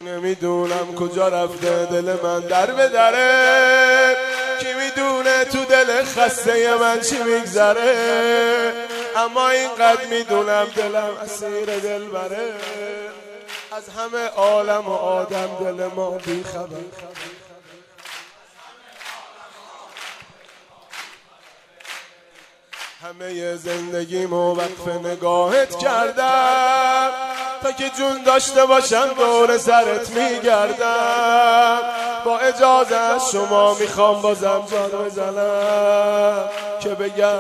نمیدونم کجا رفته دل من در به دره، کی میدونه تو دل خسته من چی میگذره، اما اینقدر میدونم دلم اسیر دل بره، از همه عالم و آدم دل ما بی خبر. همه زندگیمو وقف نگاهت کردم، تا که جون داشته باشم دور سرت میگردم. با اجازه از شما میخوام بازم جان بزنم که بگم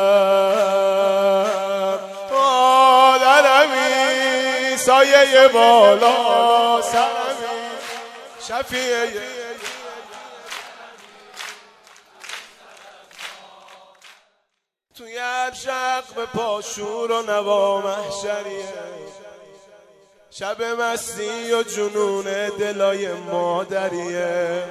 مادرمی، سایه بالا سرمی، شفیعه توی عرشق به پاشور و نوا محشریه، شب مستی و جنون دلای مادریه.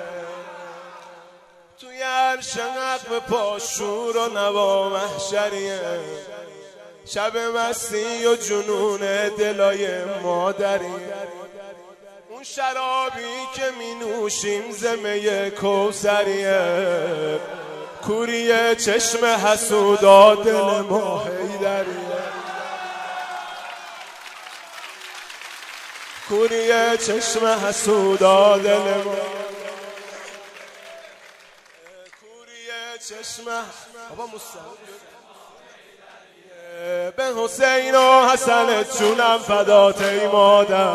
توی عرشق به پاشور و نوا محشریه، شب مستی و جنون دلای مادریه. اون شرابی که می نوشیم زمه کوثریه، کوری چشم حسودا دل ما حیدریه، کوری چشم حسودا دل ما، کوری چشم بابا به حسین و حسن جونم فدات ای مادر،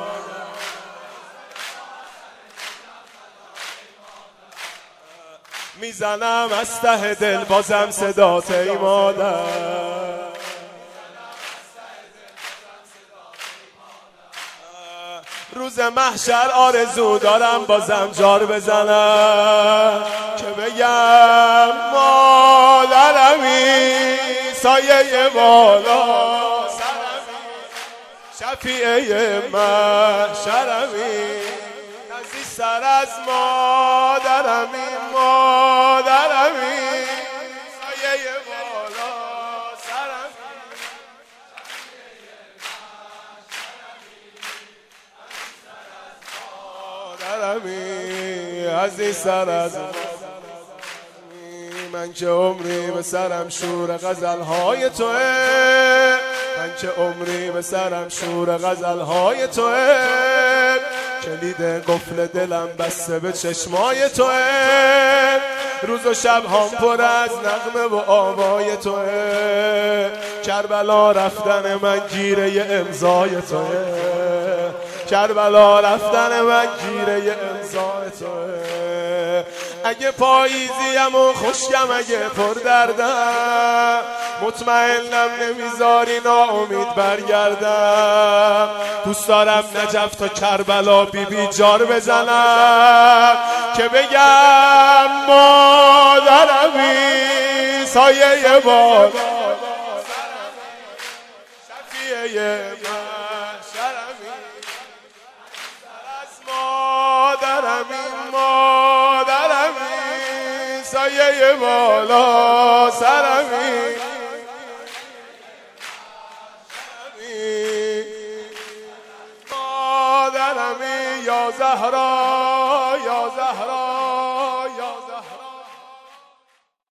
میزنم از ته دل بازم صدات ای مادر، روز محشر آرزو دارم بازم جار بزنم که بگم مادرمی، سایه بالا سرمی، شفیعه محشرمی، سر از مادرمی، مادرمی، سایه بالا سرمی، مادرمی، عزیز سر از من که عمری به سرم شور غزلهای توه، من که عمری به سرم شور غزلهای توه، کلید قفل دلم بسته به چشمای توه، روز و شب هم پر از نغمه و آوای توه، کربلا رفتن من گیره امضای توه، کربلا رفتن من گیره امضای توه. اگه پاییزیم و خشکم اگه پر دردم، مطمئنم نمیذاری ناامید برگردم، دوست دارم نجف تا کربلا بی بی جار بزنم که بگم مادرمی، سایه بالا شفیعه محشرمی، از مادرمی، مادرمی، سایه بالا سرمی، مادرمی، یا زهرا یا زهرا